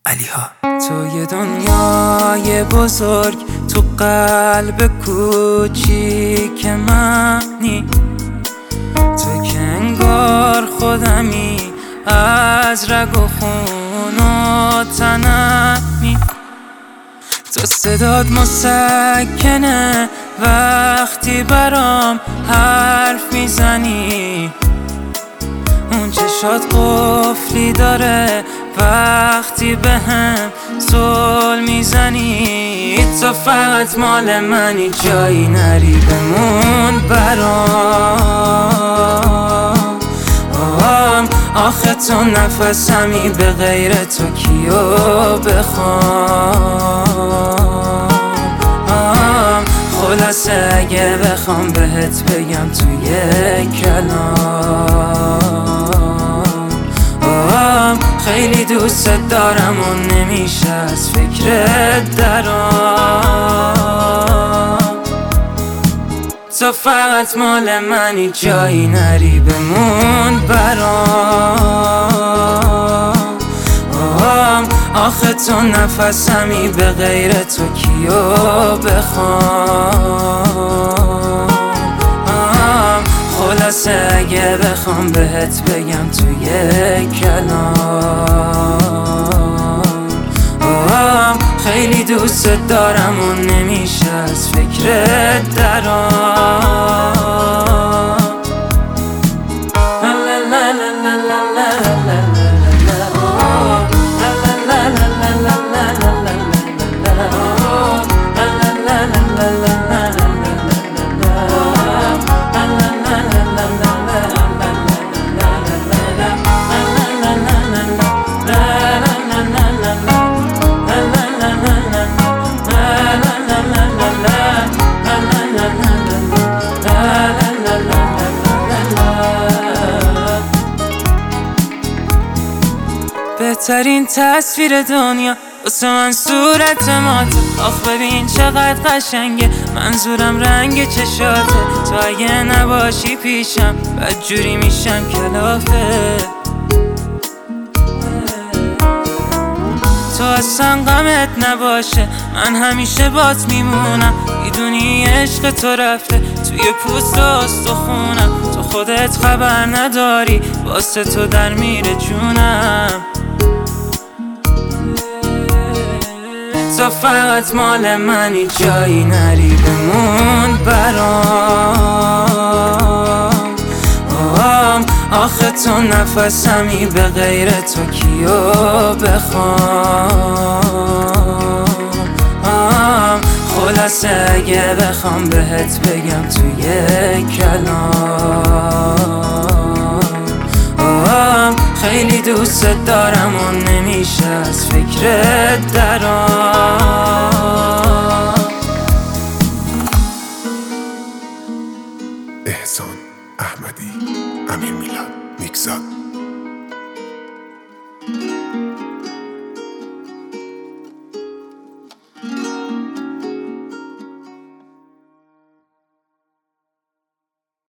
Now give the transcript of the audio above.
علیها. توی دنیای بزرگ تو قلب کوچیک منی، تو که انگار خودمی از رگ و خون و تنمی. تو صدات مسکنه وقتی برام حرف میزنی، اون چشات قفلی داره وقتی بهم زل میزنی. تو فقط مال منی، جایی نری بمون برام. آخه تو نفسمی، به غیر تو کیو بخوام. خلاصه اگه بخوام بهت بگم توی کلام، خیلی دوست دارم و نمیشه از فکرت درام. تو فقط مال منی، جایی نری بمون برام. آخه تو نفسمی، به غیر تو کیو بخوام. خلاصه اگه بخوام بهت بگم توی کلام، خیلی دوست دارم و نمیشه از فکرت درام. بهترین تصویر دنیا واسه من صورت ماته. آخ ببین چقدر قشنگه، منظورم رنگ چشاته. تو اگه نباشی پیشم بدجوری میشم کلافه. تو اصلا غمت نباشه، من همیشه بات میمونم. میدونی عشق تو رفته توی پوست و استخونم. تو خودت خبر نداری، واسه تو در میره جونم. تو فقط مال منی، جایی نری بمون برام. آخه تو نفسمی، به غیر تو کیو بخوام. خلاصه اگه بخوام بهت بگم توی کلام، خیلی دوست دارم و نمیشه از فکرت